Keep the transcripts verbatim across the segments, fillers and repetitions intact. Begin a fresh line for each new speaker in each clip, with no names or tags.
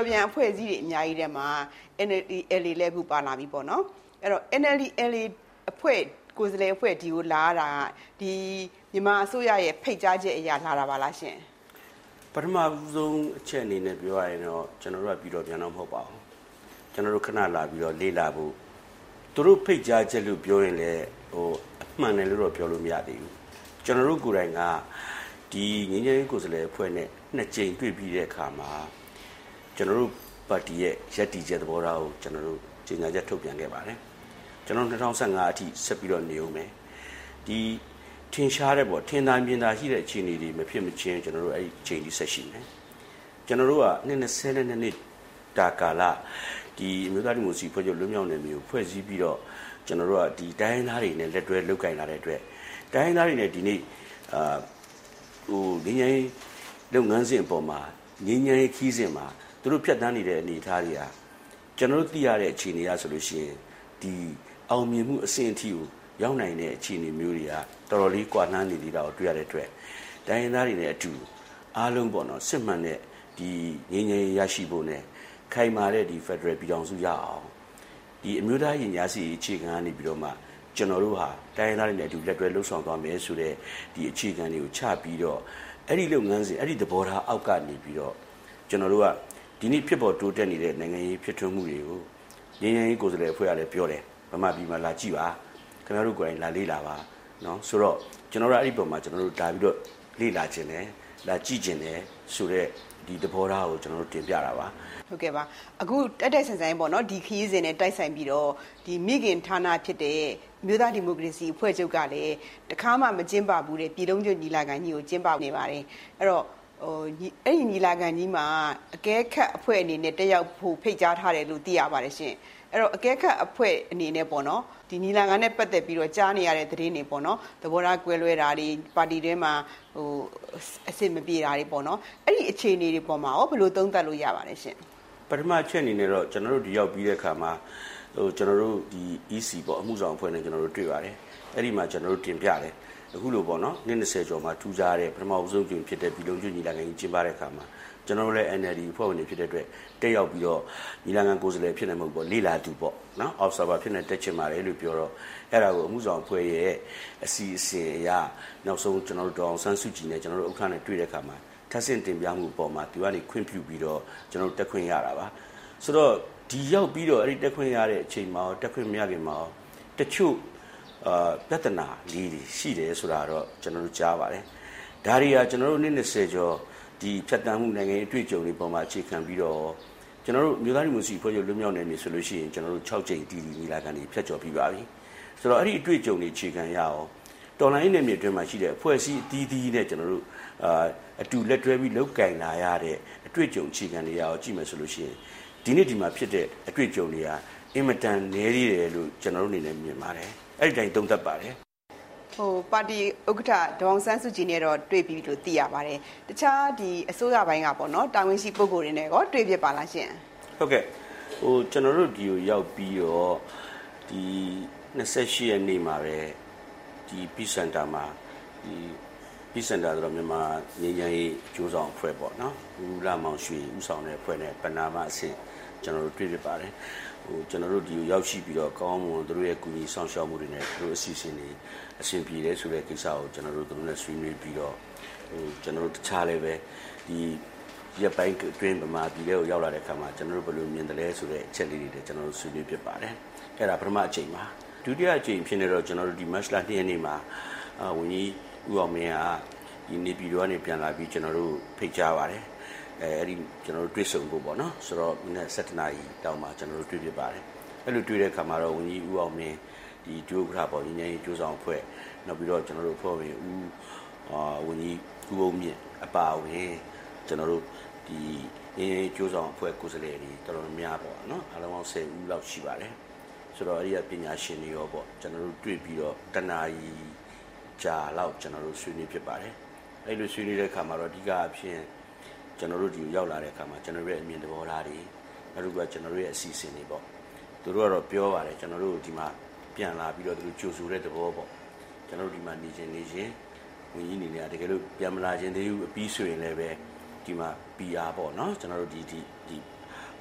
ပြန်အဖွဲ့အစည်းတွေအများကြီးထဲမှာ N L D L A လည်းအခုပါလာပြီပေါ့နော်အဲ့တော့ N L D L A အဖွဲ့ကိုယ်စားလှယ်အဖွဲ့ဒီကိုလာတာဒီမြန်မာအစိုးရရဲ့ဖိတ်ကြားချက်အရာလာတာပါလားရှင်
ပထမဆုံးအချက်အနေနဲ့ပြောရရင်တော့ကျွန်တော်တို့ကပြီးတော့ပြန်တော့မဟုတ်ပါဘူးကျွန်တော်တို့ခဏလာပြီးတော့လေ့လာဖို့သူတို့ဖိတ်ကြားချက်လို့ပြောရင်လည်းဟိုအမှန်တယ်လို့တော့ပြောလို့မရသေးဘူးကျွန်တော်တို့ကိုယ်တိုင်ကဒီငင်းငယ်ကိုယ်စားလှယ်အဖွဲ့နဲ့နှစ်ကြိမ်တွေ့ပြီးတဲ့အခါမှာကျွန်တော်တို့ပါတီရဲ့ရည်တည်ချက်သဘောထားကိုကျွန်တော်တို့ကြေညာချက်ထုတ်ပြန်ခဲ့ပါတယ်ကျွန်တော်၂၀၁၅အထိဆက်ပြီးတော့နေဦးမယ်ဒီထင်ရှားတဲ့ပေါ့ထင်သာမြင်သာရှိတဲ့အခြေအနေတွေမဖြစ်မချင်းကျွန်တော်တို့အဲ့ဒီချိန်ကြီးဆက်ရှိမယ်ကျွန်တော်တို့ကနှစ်၂၀နှစ်တာကာလဒီအမျိုးသားဒီမိုကရေစီဖွဲ့ချုပ်လွတ်မြောက်နယ်မျိုးဖွဲ့စည်းပြီးတော့ကျွန်တော်တို့ကဒီတိုင်းသားတွေနဲ့လက်တွဲလုပ်ကင်လာတဲ့အတွက်တိုင်းသားတွေနဲ့ဒီနေ့အာဟိုငင်းငယ်လုပ်ငန်းစဉ်အပေါ်မှာငင်းငယ်ခီးစဉ်မှာသူတို့ဖြတ်တန်းနေတဲ့အနေအထားတွေကကျွန်တော်တို့သိရတဲ့အခြေအနေအရဆိုလို့ရှိရင်ဒီအောင်မြင်မှုအဆင့်အထိကိုရောက်နိုင်တဲ့အခြေအနေမျိုးတွေကတော်တော်လေးကွာနှမ်းနေသေးတာကိုတွေ့ရတဲ့အတွက်တိုင်းရင်းသားတွေနဲ့အတူအားလုံးပေါ့နော်စစ်မှန်တဲ့ဒီငြိမ်းချမ်းရေးရရှိဖို့နဲ့ခိုင်မာတဲ့ဒီ Federal ပြည်ထောင်စုရအောင်ဒီအမျိုးသားရင်ကြားစီအခြေခံကနေပြီးတော့မှကျွန်တော်တို့ဟာတိုင်းရင်းသားတွေနဲ့အတူလက်တွဲလှုပ်ဆောင်သွားမယ်ဆိုတဲ့ဒီအခြေခံတွေကိုချပြီးတော့အဲ့ဒီလုပ်ငန်းစဉ်အဲ့ဒီသဘောထားအောက်ကနေပြီးတော့ကျွန်တော်တို့ကဒီနေ့ဖြစ်ပေါ်တိုးတက်နေတဲ့နိုင်ငံရေးဖြစ်ထွန်းမှုတွေကိုငြိမ်းချမ်းရေးကိုယ်စားလှယ်အဖွဲ့ကလည်းပြောတယ်ဗမာပြည်မှာလာကြည့်ပါခင်ဗျားတို့ကိုယ်တိုင်လာလေ့လာပါနော်ဆိုတော့ကျွန်တော်တို့အဲ့ဒီပုံမှာကျွန်တော်တို့ဒါပြီးတော့လေ့လာခြင်းတယ်လာကြည့်ခြင်းတယ်ဆိုတော့ဒီသဘောထားကိုကျွန်တော်တို့တင်ပြတာပါ
ဟုတ်ကဲ့ပါအခုတက်တက်ဆန်ဆန်ပေါ့နော်ဒီခရီးစဉ်နဲ့တိုက်ဆိုင်ပြီးတော့ဒီမိခင်ဌာနဖြစ်တဲ့မြို့သားဒီမိုကရေစီအဖွဲ့ချုပ်ကလည်းတခါမှမကျင်းပဘူးတဲ့ပြည်လုံးကျွညီလာခံကြီးကိုကျင်းပနေပါတယ်အဲ့တော့ဟိုအဲ့ဒီညီလာခံကြီးမှာအကဲခတ်အဖွဲ့အနေနဲ့တက်ရောက်ဖို့ဖိတ်ကြားထားတယ်လို့သိရပါတယ်ရှင်အဲ့တော့အကဲခတ်အဖွဲ့အနေနဲ့ပေါ့နော်ဒီညီလာခံနဲ့ပတ်သက်ပြီးတော့ကြားနေရတဲ့သတင်းတွေပေါ့နော်သဘောထားကွဲလွဲတာတွေပါတီထဲမှာဟိုအစ်စ်မပြေတာတွေပေါ့နော်အဲ့ဒီအခြေအနေတွေပေါ်မှာရောဘယ်လိုသုံးသပ်လို့ရပါလဲရှင်
ပထမချက်အနေနဲ့တော့ကျွန်တော်တို့ဒီရောက်ပြီးတဲ့အခါမှာဟိုကျွန်တော်တို့ဒီ E C ပေါ့အမှုဆောင်အဖွဲ့နဲ့ကျွန်တော်တို့တွေ့ပါတယ်အဲ့ဒီမှာကျွန်တော်တို့တင်ပြတယ်အခုလိုပေါ့နော်နှစ်၂၀ကျော်မှာထူးခြားတဲ့ပထမဦးဆုံးကြိမ်ဖြစ်တဲ့ပြည်လုံးကျွညီလာခံကြီးကျင်းပတဲ့အခါမှာကျွန်တော်တို့လည်း N L D အဖွဲ့ဝင်တွေဖြစ်တဲ့အတွက်တက်ရောက်ပြီးတော့ညီလာခံကိုယ်စားလှယ်ဖြစ်နေမှာပေါ့လေ့လာသူပေါ့နော် observer ဖြစ်နေတက်ချင်ပါတယ်လို့ပြောတော့အဲ့ဒါကိုအမှုဆောင်အဖွဲ့ရဲ့အစီအစဉ်အရနောက်ဆုံးကျွန်တော်တို့တောင်ဆန်းစုကြည်နဲ့ကျွန်တော်တို့ဥက္ကဋ္ဌနဲ့တွေ့တဲ့အခါမှာထပ်ဆင့်တင်ပြမှုပေါ်မှာသူကနေခွင့်ပြုပြီးတော့ကျွန်တော်တို့တက်ခွင့်ရတာပါဆိုတော့ဒီရောက်ပြီးတော့အဲ့ဒီတက်ခွင့်ရတဲ့အချိန်မှာတက်ခွင့်မရခင်မှာတချို့အာပြဿနာလေးတွေရှိတယ်ဆိုတာတော့ကျွန်တော်တို့ကြားပါတယ်ဒါတွေကကျွန်တော်တို့နှစ်၂၀ကျော်ဒီဖြတ်တန်းမှုနိုင်ငံရေးအတွေ့အကြုံတွေပေါ်မှာအခြေခံပြီးတော့ကျွန်တော်တို့မြို့သားဒီမိုကရေစီဖွဲ့ချုပ်လွတ်မြောက်နယ်မြေဆိုလို့ရှိရင်ကျွန်တော်တို့၆ကြိမ်တီတီညီလာခံတွေဖြတ်ကျော်ပြီးပါပြီဆိုတော့အဲ့ဒီအတွေ့အကြုံတွေအခြေခံရအောင်တော်လိုင်းနယ်မြေအတွင်းမှာရှိတဲ့အဖွဲ့အစည်းအသီးသီးနဲ့ကျွန်တော်တို့အာအတူလက်တွဲပြီးလုပ်ကင်လာရတဲ့အတွေ့အကြုံအခြေခံတွေရအောင်ကြည့်မယ်ဆိုလို့ရှိရင်ဒီနေ့ဒီမှာဖြစ်တဲ့အတွေ့အကြုံတွေဟာအင်မတန်နည်းသေးတယ်လို့ကျွန်တော်တို့အနေနဲ့မြင်ပါတယ်အဲ့ဒီတိုင်းသုံးသပ်ပါတယ်
ဟိုပါတီဥက္ကဋ္ဌဒေါအောင်ဆန်းစုကြည်နဲ့တော့တွေ့ပြီးလို့သိရပါတယ်တခြားဒီအစိုးရပိုင်းကပေါ့နော်တာဝန်ရှိပုဂ္ဂိုလ်တွေနဲ့ရောတွေ့ဖြစ်ပါလားရှင်
ဟုတ်ကဲ့ဟိုကျွန်တော်တို့ဒီကိုရောက်ပြီးတော့ဒီ၂၈ရက်နေ့မှာပဲဒီ Peace Center မှာဒီ Peace Center ဆိုတော့မြန်မာငြိမ်းချမ်းရေးကြိုးဆောင်အဖွဲ့ပေါ့နော်ဦးလာမောင်ရွှေဦးဆောင်တဲ့အဖွဲ့နဲ့ပဏာမအဆင့်ကျွန်တော်တို့တွေ့ဖြစ်ပါတယ်ဟိုကျွန်တော်တို့ဒီကိုရောက်ရှိပြီးတော့ကောင်းမွန်တို့ရဲ့ကူညီဆောင်ရှောက်မှုတွေနဲ့တို့အစီအစဉ်တွေအဆင်ပြေတယ်ဆိုတဲ့ကိစ္စကိုကျွန်တော်တို့တို့နဲ့ဆွေးနွေးပြီးတော့ဟိုကျွန်တော်တို့တခြားလည်းပဲဒီရက်ပိုင်းအတွင်းဗမာပြည်လေးကိုရောက်လာတဲ့အခါမှာကျွန်တော်တို့ဘယ်လိုမြင်တယ်လဲဆိုတဲ့အချက်လေးတွေကျွန်တော်တို့ဆွေးနွေးဖြစ်ပါတယ်အဲ့ဒါပထမအချိန်ပါဒုတိယအချိန်ဖြစ်နေတော့ကျွန်တော်တို့ဒီ March လ၂ရက်နေ့မှာအာဝန်ကြီးဦးအောင်မင်းကဒီနေပြည်တော်ကနေပြန်လာပြီးကျွန်တော်တို့ဖိတ်ကြားပါတယ်အဲအဲ့ဒီကျွန်တော်တို့တွေ့ဆုံဖို့ပေါ့နော်ဆိုတော့မနေ့၁၇နာရီတောင်မှကျွန်တော်တို့တွေ့ဖြစ်ပါတယ်အဲ့လိုတွေ့တဲ့အခါမှာတော့ဝန်ကြီးဦးအောင်မင်းဒီဒုဥက္ကဋ္ဌပေါ့ညီညီကျိုးဆောင်အဖွဲ့နောက်ပြီးတော့ကျွန်တော်တို့ဖွဲ့ဝင်ဦးအာဝန်ကြီးဦးအောင်မြင့်အပါအဝင်ကျွန်တော်တို့ဒီညီညီကျိုးဆောင်အဖွဲ့ကိုယ်စားလှယ်တွေတော်တော်များပေါ့နော်အားလုံးပေါင်း၁၀ဦးလောက်ရှိပါတယ်ဆိုတော့အဲ့ဒီပညာရှင်တွေရောပေါ့ကျွန်တော်တို့တွေ့ပြီးတော့တနာရီကြာလောက်ကျွန်တော်တို့ဆွေးနွေးဖြစ်ပါတယ်အဲ့လိုဆွေးနွေးတဲ့အခါမှာတော့အဓိကအဖြစ်ကျွန်တော်တို့ဒီရောက်လာတဲ့အခါမှာကျွန်တော်တို့ရဲ့အမြင်သဘောထားတွေနောက်တစ်ခုကကျွန်တော်တို့ရဲ့အစီအစဉ်တွေပေါ့သူတို့ကတော့ပြောပါတယ်ကျွန်တော်တို့ဒီမှာပြန်လာပြီးတော့သူတို့ကြိုဆိုတဲ့သဘောပေါ့ကျွန်တော်တို့ဒီမှာနေချင်းနေချင်းဝင်ကြီးနေနေတကယ်လို့ပြန်မလာခြင်းသေးဘူးအပြီးဆိုရင်လည်းပဲဒီမှာ P R ပေါ့နော်ကျွန်တော်တို့ဒီဒီဒီ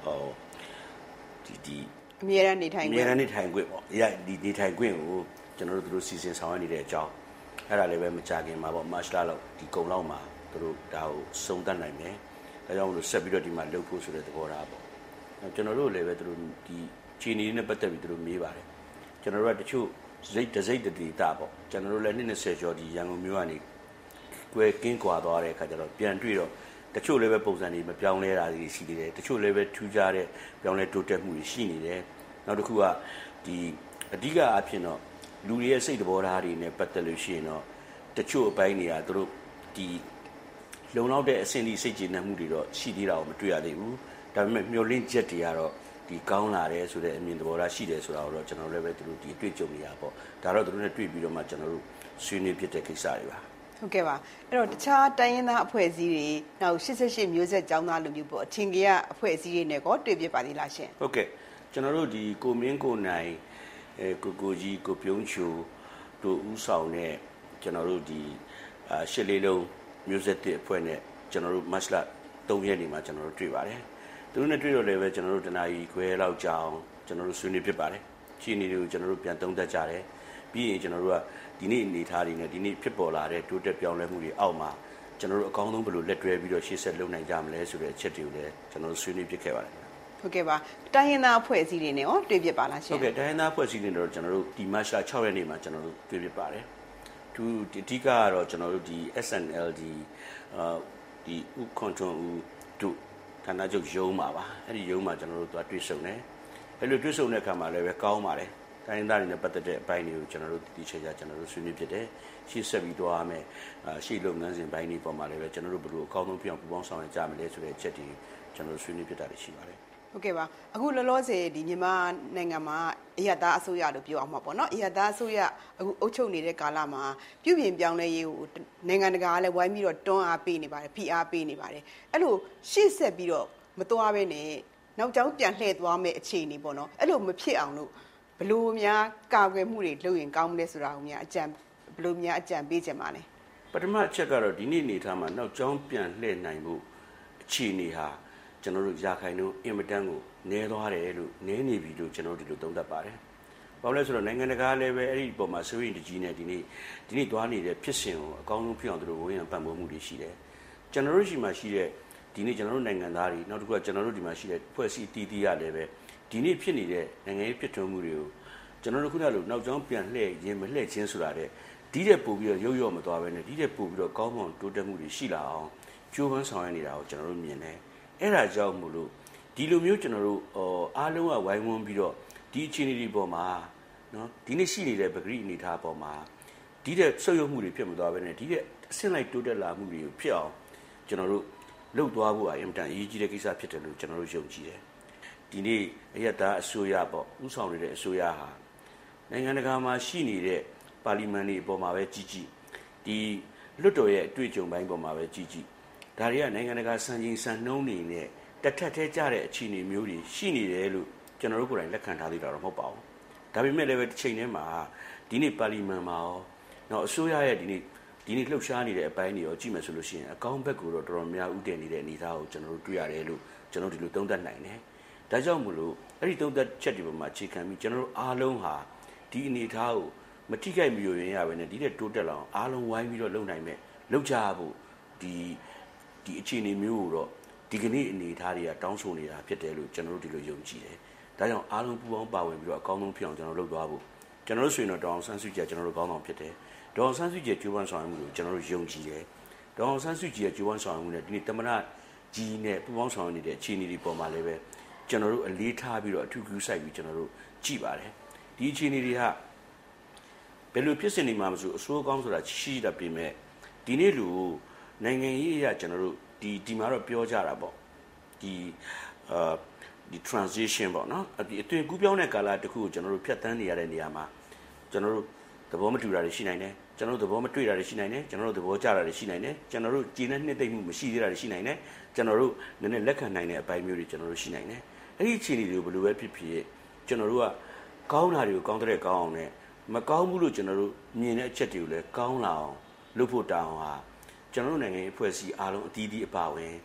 ဟောဒီဒီ
အမြဲတမ်းနေထိုင်ခွင့်
အမြဲတမ်းနေထိုင်ခွင့်ပေါ့ဒီဒီနေထိုင်ခွင့်ကိုကျွန်တော်တို့တို့စီစဉ်ဆောင်ရနေတဲ့အကြောင်းအဲ့ဒါလည်းပဲမကြခင်မှာပေါ့မတ်လလောက်ဒီကုံလောက်မှာတို့ဒါကိုစုံတတ်နိုင်မယ်ဒါကြောင့်မလို့ဆက်ပြီးတော့ဒီမှာလှုပ်ဖို့ဆိုတဲ့သဘောထားပေါ့ကျွန်တော်တို့လည်းပဲတို့ဒီခြေနေနဲ့ပတ်သက်ပြီးတို့မေးပါတယ်ကျွန်တော်တို့ကတချို့စိတ်တစိတ်တတိတာပေါ့ကျွန်တော်တို့လည်းနှစ်20ကျော်ဒီရန်ကုန်မြို့ကနေကွယ်ကင်းကွာသွားတဲ့အခါကျတော့ပြန်တွေ့တော့တချို့လည်းပဲပုံစံတွေမပြောင်းလဲတာတွေရှိနေတယ်တချို့လည်းပဲထူးခြားတဲ့ပြောင်းလဲတိုးတက်မှုတွေရှိနေတယ်နောက်တစ်ခုကဒီအဓိကအဖြစ်တော့လူတွေရဲ့စိတ်သဘောထားတွေနဲ့ပတ်သက်လို့ရှိရင်တော့တချို့အပိုင်းတွေကသူတို့ဒီလုံလောက်တဲ့အဆင့်ဒီစိတ်ကြည်နက်မှုတွေတော့ရှိသေးတာကိုမတွေ့ရသေးဘူးဒါပေမဲ့မျောလင့်ချက်တွေကတော့ဒီကောင်းလာတယ်ဆိုတဲ့အမြင်သဘောထားရှိတယ်ဆိုတာကိုတော့ကျွန်တော်လည်းပဲသူတို့ဒီတွေ့ကြုံနေရပေါ့ဒါတော့သူတို့နဲ့တွေ့ပြီးတော့မှကျွန်တော်တို့ဆွေးနွေးဖြစ်တဲ့ကိစ္စတွေပါ
ဟုတ်ကဲ့ပါအဲ့တော့တခြားတိုင်းရင်းသားအဖွဲ့အစည်းတွေနောက်88မျိုးဆက်ကျောင်းသားလူမျိုးပေါ့အထင်ကြီးအဖွဲ့အစည်းတွေနဲ့ကောတွေ့ပြပါသေးလားရှင်
ဟုတ်ကဲ့ကျွန်တော်တို့ဒီကိုမင်းကိုနိုင်အဲကိုကိုကြီးကိုပြုံးချိုတို့ဦးဆောင်တဲ့ကျွန်တော်တို့ဒီအာရှစ်လေးလုံးမျိုးဆက်တဲ့အဖွဲ့နဲ့ကျွန်တော်တို့မတ်လ၃ရက်နေ့မှာကျွန်တော်တို့တွေ့ပါတယ်သူတို့နဲ့တွေ့တော့လည်းပဲကျွန်တော်တို့တနာကြီးခွဲလောက်ကြောင်းကျွန်တော်တို့ဆွေးနွေးဖြစ်ပါတယ်ရှင်းနေတွေကိုကျွန်တော်တို့ပြန်သုံးသပ်ကြတယ်ပြီးရင်ကျွန်တော်တို့ကဒီနေ့အနေထားတွေနဲ့ဒီနေ့ဖြစ်ပေါ်လာတဲ့တိုးတက်ပြောင်းလဲမှုတွေအောက်မှာကျွန်တော်တို့အကောင်းဆုံးဘယ်လိုလက်တွဲပြီးတော့ရှေ့ဆက်လုပ်နိုင်ကြမလဲဆိုတဲ့အချက်တွေကိုလည်းကျွန်တော်တို့ဆွေးနွေးဖြစ်ခဲ့ပါတယ်
ဟုတ်ကဲ့ပါတိုင်းရင်းသားအဖွဲ့အစည်းတွေနဲ့ရောတွေ့ဖြစ်ပါလားရှင်
ဟုတ်ကဲ့တိုင်းရင်းသားအဖွဲ့အစည်းတွေနဲ့တော့ကျွန်တော်တို့ဒီမတ်လ၆ရက်နေ့မှာကျွန်တော်တို့တွေ့ဖြစ်ပါတယ်သူအဓိကကတော့ကျွန်တော်တို့ဒီ S N L D အာဒီဥကွန်ထွန်ဦးတို့ဌာနချုပ်ရုံးမှာပါအဲ့ဒီရုံးမှာကျွန်တော်တို့သွားတွေ့ဆုံတယ်အဲ့လိုတွေ့ဆုံတဲ့အခါမှာလည်းပဲကောင်းပါတယ်တိုင်းရင်းသားတွေနဲ့ပတ်သက်တဲ့အပိုင်းတွေကိုကျွန်တော်တို့ဒီချိန်ကျကျွန်တော်တို့ဆွေးနွေးဖြစ်တယ်ရှေ့ဆက်ပြီးသွားမယ်ရှေ့လုပ်ငန်းစဉ်ပိုင်းတွေပေါ်မှာလည်းပဲကျွန်တော်တို့ဘယ်လိုအကောင်းဆုံးပြောင်းပူပေါင်းဆောင်ရွက်ကြမလဲဆိုတဲ့အချက်တွေကျွန်တော်တို့ဆွေးနွေးဖြစ်တာရှိပါတယ်
ဟုတ်ကဲ့ပါအခုလောလောဆယ်ဒီမြန်မာနိုင်ငံမှာအရသာအစိုးရလို့ပြောအောင်မှာပေါ့နော်အရသာအစိုးရအခုအုပ်ချုပ်နေတဲ့ကာလမှာပြုပြင်ပြောင်းလဲရေးကိုနိုင်ငံတကာကလည်းဝိုင်းပြီးတော့တွန်းအားပေးနေပါတယ်ဖိအားပေးနေပါတယ်အဲ့လိုရှေ့ဆက်ပြီးတော့မသွားဘဲနဲ့နောက်ကျောင်းပြန်လှည့်သွားမယ့်အခြေအနေပေါ့နော်အဲ့လိုမဖြစ်အောင်လို့ဘလို့များကာကွယ်မှုတွေလုပ်ရင်ကောင်းမလဲဆိုတာကိုများအကြံဘလို့များအကြံပေးချင်ပါလဲ
ပထမအချက်ကတော့ဒီနေ့နေထားမှာနောက်ကျောင်းပြန်လှည့်နိုင်ဖို့အခြေအနေဟာကျွန်တော်တို့ရာခိုင်နှုန်းအင်မတန်ကိုနည်းသွားတယ်လို့နည်းနေပြီလို့ကျွန်တော်တို့ဒီလိုသုံးသပ်ပါတယ်။ဘာလို့လဲဆိုတော့နိုင်ငံတကာလည်းပဲအဲ့ဒီပုံမှာစိုးရိမ်တကြီးနဲ့ဒီနေ့ဒီနေ့သွားနေတဲ့ဖြစ်စဉ်ကိုအကောင်းဆုံးဖြစ်အောင်တို့ဝိုင်းရန်ပံ့ပိုးမှုတွေရှိတယ်။ကျွန်တော်တို့ရှိမှရှိတဲ့ဒီနေ့ကျွန်တော်တို့နိုင်ငံသားတွေနောက်တစ်ခုကကျွန်တော်တို့ဒီမှာရှိတဲ့ဖွဲ့စည်းတည်တည်ရလည်းပဲဒီနေ့ဖြစ်နေတဲ့နိုင်ငံရေးဖြစ်ထွန်းမှုတွေကိုကျွန်တော်တို့ခုနကလိုနောက်ကျောင်းပြန်လှည့်ရင်မလှည့်ချင်းဆိုတာတဲ့ဒီတဲ့ပို့ပြီးတော့ရုပ်ရော့မသွားဘဲနဲ့ဒီတဲ့ပို့ပြီးတော့ကောင်းမွန်တိုးတက်မှုတွေရှိလာအောင်ကြိုးပမ်းဆောင်ရနေတာကိုကျွန်တော်တို့မြင်တယ်အဲ့ဒါကြောင့်မို့လို့ဒီလိုမျိုးကျွန်တော်တို့အားလုံးကဝိုင်းဝန်းပြီးတော့ဒီအခြေအနေတွေပေါ်မှာနော်ဒီနေ့ရှိနေတဲ့ပဂရိအနေထားပေါ်မှာဒီတဲ့ဆုပ်ယုပ်မှုတွေဖြစ်မသွားဘဲနဲ့ဒီတဲ့အဆင့်လိုက်တိုးတက်လာမှုတွေကိုဖြစ်အောင်ကျွန်တော်တို့လှုပ်သွားဖို့အရင်တန်အရေးကြီးတဲ့ကိစ္စဖြစ်တယ်လို့ကျွန်တော်တို့ယုံကြည်တယ်ဒီနေ့အရသာအစိုးရပေါ့ဥဆောင်နေတဲ့အစိုးရဟာနိုင်ငံတကာမှာရှိနေတဲ့ပါလီမန်တွေအပေါ်မှာပဲကြီးကြီးဒီလွှတ်တော်ရဲ့အတွေ့အကြုံပိုင်းပေါ်မှာပဲကြီးကြီးဒါတွေကနိုင်ငံတကာစံချိန်စံနှုန်းတွေနဲ့တက်ထက်ထဲကြတဲ့အခြေအနေမျိုးတွေရှိနေတယ်လို့ကျွန်တော်တို့ကိုယ်တိုင်လက်ခံထားသေးတာတော့မဟုတ်ပါဘူးဒါပေမဲ့လည်းပဲတစ်ချိန်တည်းမှာဒီနေ့ပါလီမန်မှာရောတော့အစိုးရရဲ့ဒီနေ့ဒီနေ့လှုပ်ရှားနေတဲ့အပိုင်းတွေရောကြည့်မယ်ဆိုလို့ရှိရင်အကောင့်ဘက်ကိုတော့တော်တော်များဥတည်နေတဲ့အနေအထားကိုကျွန်တော်တို့တွေ့ရတယ်လို့ကျွန်တော်ဒီလိုသုံးသပ်နိုင်တယ်ဒါကြောင့်မို့လို့အဲ့ဒီသုံးသပ်ချက်တွေပေါ်မှာအခြေခံပြီးကျွန်တော်တို့အားလုံးဟာဒီအနေအထားကိုမထိခိုက်မယိုယွင်းရဘဲနဲ့ဒီတဲ့တိုးတက်လာအောင်အားလုံးဝိုင်းပြီးတော့လုပ်နိုင်မယ်လုပ်ကြဖို့ဒီဒီအခြေအနေမျိုးကိုတော့ဒီကနေ့အနေအထားတွေကတောင်းဆိုနေတာဖြစ်တယ်လို့ကျွန်တော်တို့ဒီလိုယုံကြည်တယ်ဒါကြောင့်အားလုံးပူးပေါင်းပါဝင်ပြီးတော့အကောင်းဆုံးဖြစ်အောင်ကျွန်တော်လုပ်သွားဖို့ကျွန်တော်တို့ဆိုရင်တော့ဒေါအောင်ဆန်းစုကြည်ကျွန်တော်တို့ကောင်းအောင်ဖြစ်တယ်ဒေါအောင်ဆန်းစုကြည်ကျိုးပန်းဆောင်မှုကိုကျွန်တော်တို့ယုံကြည်တယ်ဒေါအောင်ဆန်းစုကြည်ရဲ့ကျိုးပန်းဆောင်မှုနဲ့ဒီနေ့တမနာကြီးနဲ့ပူးပေါင်းဆောင်နေတဲ့အခြေအနေတွေပေါ်မှာလည်းပဲကျွန်တော်တို့အလေးထားပြီးတော့အထူးကူးစိုက်ပြီးကျွန်တော်တို့ကြည်ပါတယ်ဒီအခြေအနေတွေကဘယ်လိုဖြစ်စဉ်နေမှာမဆိုအစိုးရကောင်းဆိုတာရှိတာပြင်မဲ့ဒီနေ့လူနိုင်ငံရေးအရာကျွန်တော်တို့ဒီဒီမှာတော့ပြောကြတာပေါ့ဒီအာဒီ transition ပေါ့နော်ဒီအသွင်ကူးပြောင်းတဲ့ကာလတစ်ခုကိုကျွန်တော်တို့ဖြတ်သန်းနေရတဲ့နေရာမှာကျွန်တော်တို့သဘောမတူတာတွေရှိနိုင်တယ်ကျွန်တော်တို့သဘောမတွေ့တာတွေရှိနိုင်တယ်ကျွန်တော်တို့သဘောကျတာတွေရှိနိုင်တယ်ကျွန်တော်တို့ကြည်နဲ့နှစ်သိမ့်မှုမရှိသေးတာတွေရှိနိုင်တယ်ကျွန်တော်တို့နည်းနည်းလက်ခံနိုင်တဲ့အပိုင်းမျိုးတွေကျွန်တော်တို့ရှိနိုင်တယ်အဲ့ဒီအခြေအနေတွေကိုဘယ်လိုပဲဖြစ်ဖြစ်ကျွန်တော်တို့ကကောင်းတာတွေကိုကောင်းတဲ့ကောင်းအောင်နဲ့မကောင်းဘူးလို့ကျွန်တော်တို့မြင်တဲ့အချက်တွေကိုလည်းကောင်းလာအောင်လုပ်ဖို့တောင်းဟာကျွန်တော်တို့နိုင်ငံရေးအဖွဲ့အစည်းအားလုံးအသီးသီးအပါဝင်ကျ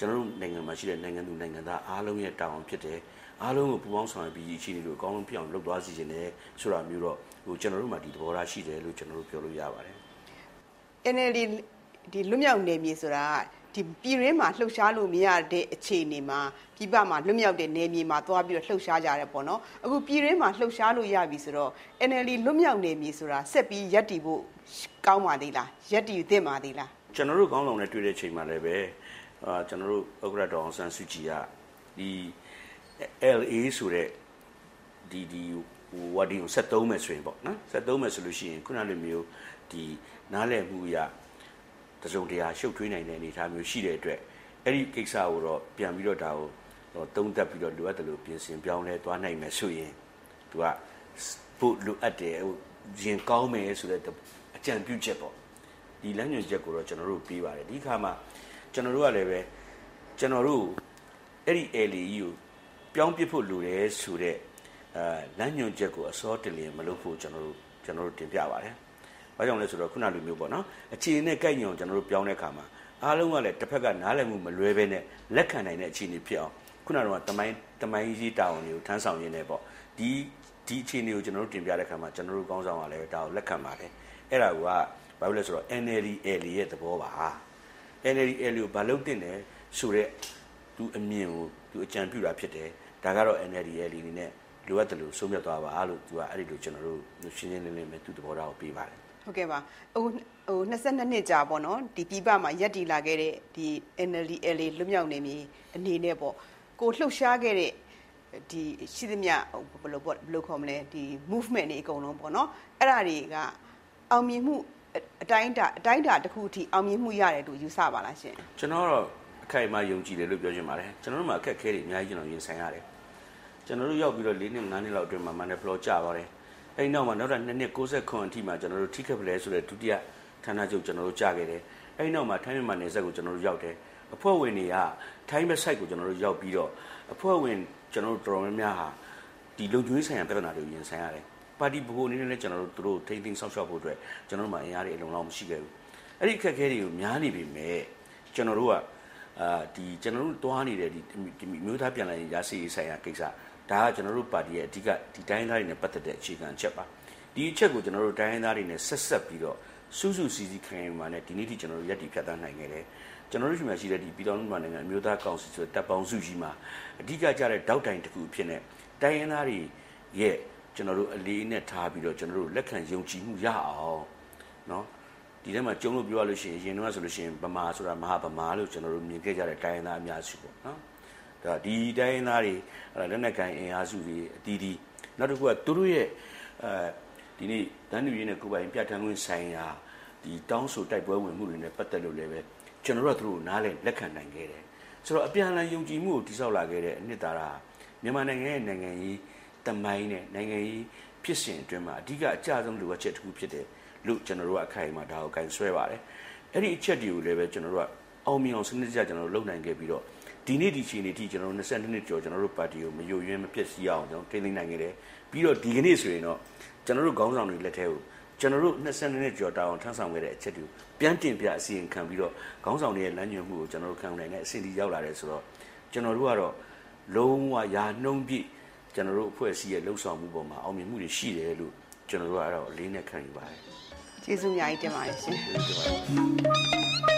ကျွန်တော်တို့နိုင်ငံမှာရှိတဲ့နိုင်ငံသူနိုင်ငံသားအားလုံးရဲ့တာဝန်ဖြစ်တယ်အားလုံးကိုပူးပေါင်းဆောင်ရွက်ပြီးအခြေအနေတွေအကောင်းဆုံးဖြစ်အောင်လုပ်သွားစီခြင်းနဲ့ဆိုတာမျိုးတော့ဟိုကျွန်တော်တို့မှာဒီသဘောထားရှိတယ်လို့ကျွန်တော်တို့ပြောလို့ရပါတယ်
N L D ဒီလွတ်မြောက်နေမြေဆိုတာဒီပြည်ရင်းမှာလှုပ်ရှားလို့မရတဲ့အခြေအနေမှာပြည်ပမှာလွတ်မြောက်တဲ့နေမြေမှာသွားပြီးတော့လှုပ်ရှားကြရတယ်ပေါ့နော်အခုပြည်ရင်းမှာလှုပ်ရှားလို့ရပြီဆိုတော့ N L D လွတ်မြောက်နေမြေဆိုတာဆက်ပြီးရပ်တည်ဖို့ကောင်းပါသေးလားရပ်တည်သင့်ပါသေးလား
ကျွန်တော်တို့ခေါင်းဆောင်နဲ့တွေ့တဲ့ချိန်မှာလည်းပဲအာကျွန်တော်တို့ဥက္ကဋ္ဌတော်အောင်ဆန်းစုကြည်ကဒီ L A ဆိုတဲ့ဒီဒီဝါဒီကိုဆက်သုံးမယ်ဆိုရင်ပေါ့နော်ဆက်သုံးမယ်ဆိုလို့ရှိရင်ခုနလိုမျိုးဒီနားလည်မှုရတစုံတရာရှုပ်ထွေးနိုင်တဲ့အနေအထားမျိုးရှိတဲ့အတွက်အဲ့ဒီကိစ္စကိုတော့ပြန်ပြီးတော့ဒါကိုသုံးသပ်ပြီးတော့လိုအပ်တယ်လို့ပြင်ဆင်ပြောင်းလဲသွားနိုင်မယ်ဆိုရင်သူကဖို့လိုအပ်တယ်ဟိုရင်ကောင်းမယ်ဆိုတဲ့အကြံပြုချက်ပေါ့ဒီလမ်းညွှန်ချက်ကိုတော့ကျွန်တော်တို့ပြီးပါတယ်ဒီခါမှာကျွန်တော်တို့ကလည်းပဲကျွန်တော်တို့အဲ့ဒီ L A E ကိုပြောင်းပစ်ဖို့လိုတယ်ဆိုတဲ့အဲလမ်းညွှန်ချက်ကိုအစောတလင်မလုပ်ဖို့ကျွန်တော်တို့ကျွန်တော်တို့တင်ပြပါတယ်။ဘာကြောင့်လဲဆိုတော့ခုနလိုမျိုးပေါ့နော်အခြေအနေနဲ့ကိုက်ညွန်ကျွန်တော်တို့ပြောင်းတဲ့အခါမှာအားလုံးကလည်းတစ်ဖက်ကနားလည်မှုမလွဲဘဲနဲ့လက်ခံနိုင်တဲ့အခြေအနေဖြစ်အောင်ခုနကတော့တမိုင်းတမိုင်းကြီးတာဝန်တွေကိုထမ်းဆောင်ရင်းနဲ့ပေါ့ဒီဒီအခြေအနေကိုကျွန်တော်တို့တင်ပြတဲ့အခါမှာကျွန်တော်တို့ကောင်းဆောင်ကလည်းဒါကိုလက်ခံပါတယ်။အဲ့ဒါကဘာလို့လဲဆိုတော့ N L D L A ရဲ့သဘောပါ။ N L D L A ကိုဘာလုပ်တင်တယ်ဆိုတော့သူအမြင်ကိုသူအကြံပြုတာဖြစ်တယ်ဒါကတော့ N L D L A အနေနဲ့လိုအပ်တယ်လို့ဆုံးဖြတ်သွားပါလို့သူကအဲ့ဒီလိုကျွန်တော်တို့ရှင်းရှင်းလင်းလင်းပဲသူသဘောထားကိုပေးပါတယ်
ဟုတ်ကဲ့ပါဟိုဟို22နှစ်ကြာပေါ့နော်ဒီပြည်ပမှာရက်တည်လာခဲ့တဲ့ဒီ N L D L A လွတ်မြောက်နေပြီအနေနဲ့ပေါ့ကိုလှုပ်ရှားခဲ့တဲ့ဒီရှိသမျှဘယ်လိုပေါ့ဘယ်လိုခေါ်မလဲဒီ movement တွေအကုန်လုံးပေါ့နော်အဲ့ဒါတွေကအောင်မြင်မှုအတိုင်းအတာအတိုင်းအတာတစ်ခုအထိအောင်မြင်မှုရတယ်လို့ယူဆပါလားရှင်
ကျွန်တော်တော့အခိုင်အမာယုံကြည်တယ်လို့ပြောချင်ပါတယ်ကျွန်တော်တို့မှာအခက်အခဲတွေအများကြီးကျွန်တော်ရင်ဆိုင်ရတယ်ကျွန်တော်တို့ရောက်ပြီးတော့၄နှစ်၅နှစ်လောက်အတွင်းမှာ Monday Floor ကျသွားတယ်အဲ့နောက်မှာနောက်ထပ်နှစ်နှစ်၉၇အထိမှာကျွန်တော်တို့ထိခက်ပလဲဆိုတဲ့ဒုတိယဌာနချုပ်ကျွန်တော်တို့ကြာခဲ့တယ်အဲ့နောက်မှာထိုင်းမြန်မာနယ်စပ်ကိုကျွန်တော်တို့ရောက်တယ်အဖွဲ့ဝင်တွေကထိုင်းဘက် site ကိုကျွန်တော်တို့ရောက်ပြီးတော့အဖွဲ့ဝင်ကျွန်တော်တို့တော်တော်များများဟာဒီလုံခြုံရေးဆိုင်ရာပြဿနာတွေကိုရင်ဆိုင်ရတယ်ပါတီဘိုးအနေနဲ့လည်းကျွန်တော်တို့တို့ထိန်းသိမ်းဆောက်ရှောက်ဖို့အတွက်ကျွန်တော်တို့မှာအင်အားတွေအလုံးလောက်မရှိခဲ့ဘူးအဲ့ဒီအခက်အခဲတွေကိုများနေပြီမဲ့ကျွန်တော်တို့ကအာဒီကျွန်တော်တို့တွားနေတဲ့ဒီမျိုးသားပြန်လည်ရရှိရေးဆိုင်ရာကိစ္စဒါကကျွန်တော်တို့ပါတီရဲ့အဓိကဒီတိုင်းသားတွေနဲ့ပတ်သက်တဲ့အခြေခံအချက်ပါဒီအချက်ကိုကျွန်တော်တို့တိုင်းသားတွေနဲ့ဆက်ဆက်ပြီးတော့စုစုစည်းစည်းခိုင်မာနဲ့ဒီနေ့ထိကျွန်တော်တို့ရက်တည်ဖြတ်သန်းနိုင်ခဲ့တယ်ကျွန်တော်တို့ရှိမှရှိတဲ့ဒီပြည်တော်မှုနိုင်ငံအမျိုးသားကောင်စီဆိုတဲ့တပ်ပေါင်းစုကြီးမှာအဓိကကြတဲ့တောက်တိုင်တစ်ခုဖြစ်နေတိုင်းရင်းသားတွေရဲ့ကျွန်တော်တို့အလေးနဲ့ထားပြီးတော့ကျွန်တော်တို့လက်ခံယုံကြည်မှုရအောင်เนาะဒီထဲမှာကျုံလို့ပြောရလို့ရှိရင်ရင်တော့ဆိုလို့ရှိရင်ဗမာဆိုတာမဟာဗမာလို့ကျွန်တော်တို့မြင်ခဲ့ကြတဲ့တိုင်းရင်းသားအများစုပေါ့เนาะဒါဒီတိုင်းရင်းသားတွေလက်နက်ကိုင်အင်အားစုတွေအတီးတီးနောက်တစ်ခုကသူတို့ရဲ့အဲဒီနေ့တန်းတူရေးနဲ့ကိုယ်ပိုင်ပြဋ္ဌာန်းခွင့်ဆိုင်ရာဒီတောင်းဆိုတိုက်ပွဲဝင်မှုတွေနဲ့ပတ်သက်လို့လည်းပဲကျွန်တော်တို့ကသူတို့နားလည်လက်ခံနိုင်ခဲ့တယ်ဆိုတော့အပြန်အလှန်ယုံကြည်မှုကိုတည်ဆောက်လာခဲ့တဲ့အနှစ်သာရမြန်မာနိုင်ငံရဲ့နိုင်ငံရေးတမိုင်းနဲ့နိုင်ငံရေးဖြစ်စဉ်အတွင်းမှာအဓိကအကျဆုံးလိုအပ်ချက်တစ်ခုဖြစ်တယ်လို့ကျွန်တော်တို့အခိုင်အမာဒါကိုကန်ဆွဲပါတယ်အဲ့ဒီအချက်တွေကိုလည်းပဲကျွန်တော်တို့ကအောင်မြင်အောင်စနစ်တကျကျွန်တော်တို့လုပ်နိုင်ခဲ့ပြီးတော့ဒီနေ့ဒီချိန်နေ့ထိကျွန်တော်တို့22နှစ်ကျော်ကျွန်တော်တို့ပါတီကိုမယိုယွင်းမပျက်စီးအောင်ကျွန်တော်ထိန်းသိမ်းနိုင်ခဲ့တယ်ပြီးတော့ဒီကနေ့ဆိုရင်တော့ကျွန်တော်တို့ခေါင်းဆောင်တွေလက်ထဲကိုကျွန်တော်တို့22နှစ်ကျော်တာအောင်ထမ်းဆောင်ခဲ့တဲ့အချက်တွေကိုပြန်တင်ပြအစီရင်ခံပြီးတော့ခေါင်းဆောင်တွေရဲ့လမ်းညွှန်မှုကိုကျွန်တော်တို့ခံနိုင်တဲ့အစီအစဉ်ရောက်လာတယ်ဆိုတော့ကျွန်တော်တို့ကတော့လုံးဝရာနှုံးပြည့်ကျွန်တော်တို့အဖွဲ့အစည်းရဲ့လှုပ်ဆောင်မှုပေါ်မှာအောင်မြင်မှုတွေရှိတယ်လို့ကျွန်တော်တို့ကတော့အလေးနဲ့ခံယူပါတယ်
ကျေးဇူးအများကြီးတင်ပါတယ်ရှင်